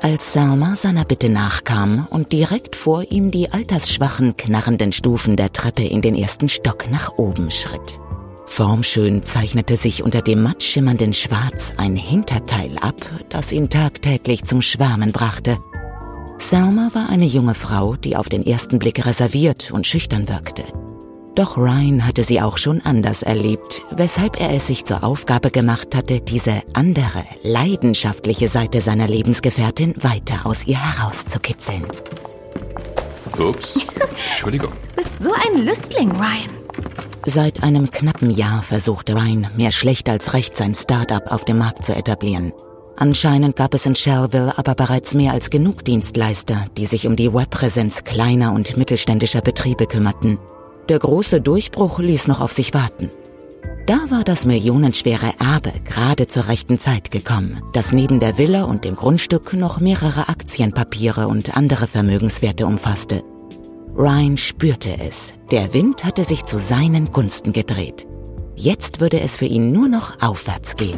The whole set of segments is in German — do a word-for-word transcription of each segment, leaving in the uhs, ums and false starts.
Als Selma seiner Bitte nachkam und direkt vor ihm die altersschwachen, knarrenden Stufen der Treppe in den ersten Stock nach oben schritt. Formschön zeichnete sich unter dem matt schimmernden Schwarz ein Hinterteil ab, das ihn tagtäglich zum Schwärmen brachte. Selma war eine junge Frau, die auf den ersten Blick reserviert und schüchtern wirkte. Doch Ryan hatte sie auch schon anders erlebt, weshalb er es sich zur Aufgabe gemacht hatte, diese andere, leidenschaftliche Seite seiner Lebensgefährtin weiter aus ihr herauszukitzeln. Ups, Entschuldigung. Du bist so ein Lüstling, Ryan. Seit einem knappen Jahr versuchte Ryan mehr schlecht als recht sein Start-up auf dem Markt zu etablieren. Anscheinend gab es in Shellville aber bereits mehr als genug Dienstleister, die sich um die Webpräsenz kleiner und mittelständischer Betriebe kümmerten. Der große Durchbruch ließ noch auf sich warten. Da war das millionenschwere Erbe gerade zur rechten Zeit gekommen, das neben der Villa und dem Grundstück noch mehrere Aktienpapiere und andere Vermögenswerte umfasste. Ryan spürte es, der Wind hatte sich zu seinen Gunsten gedreht. Jetzt würde es für ihn nur noch aufwärts gehen.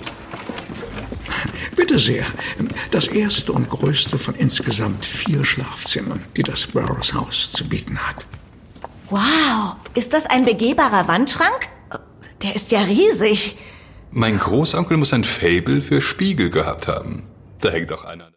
Bitte sehr, das erste und größte von insgesamt vier Schlafzimmern, die das Burroughs Haus zu bieten hat. Wow, ist das ein begehbarer Wandschrank? Der ist ja riesig. Mein Großonkel muss ein Faible für Spiegel gehabt haben. Da hängt doch einer...